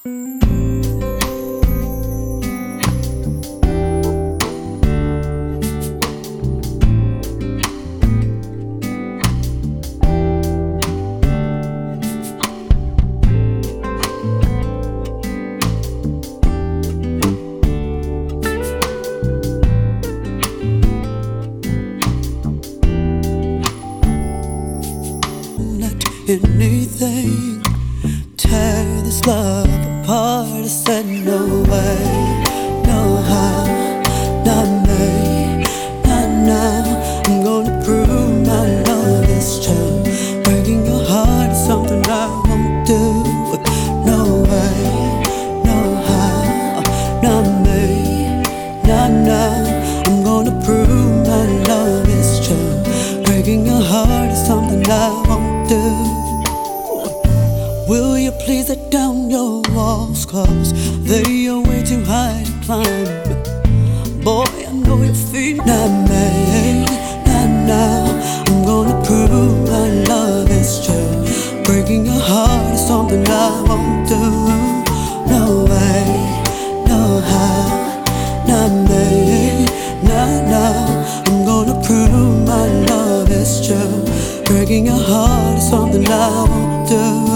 Anything tear this love apart. I said no way, no how, not me, not now. I'm gonna prove my love is true. Breaking your heart is something I won't do. No way, no how, not me, not now. I'm gonna prove my love is true. Breaking your heart is something I won't do. Will you please let down your walls, 'cause they are way too high to climb. Boy, I know your feet not made, not now. I'm gonna prove my love is true. Breaking your heart is something I won't do. No way, no how, not me, not now. I'm gonna prove my love is true. Breaking your heart is something I won't do.